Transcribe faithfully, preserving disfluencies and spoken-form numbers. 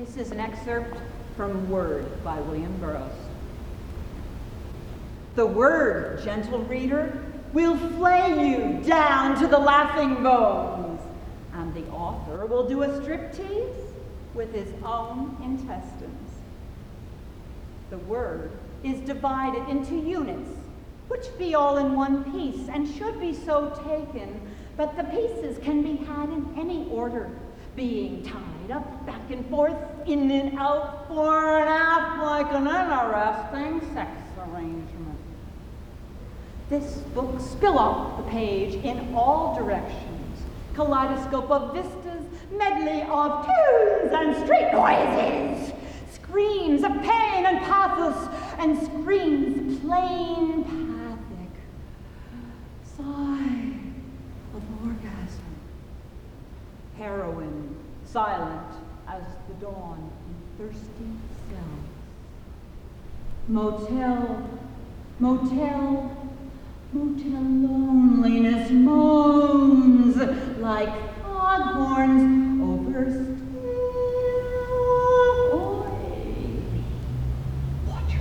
This is an excerpt from Word by William Burroughs. The word, gentle reader, will flay you down to the laughing bones, and the author will do a striptease with his own intestines. The word is divided into units, which be all in one piece, and should be so taken, but the pieces can be had in any order, being tied up back and forth, in and out, fore and aft, like an interesting sex arrangement. This book spill off the page in all directions, kaleidoscope of vistas, medley of tunes and street noises, screams of pain and pathos, and screams plain pathic, sigh of orgasm. Heroine, silent as the dawn in thirsty cells. Motel, motel, motel loneliness moans like foghorns over still oily waters.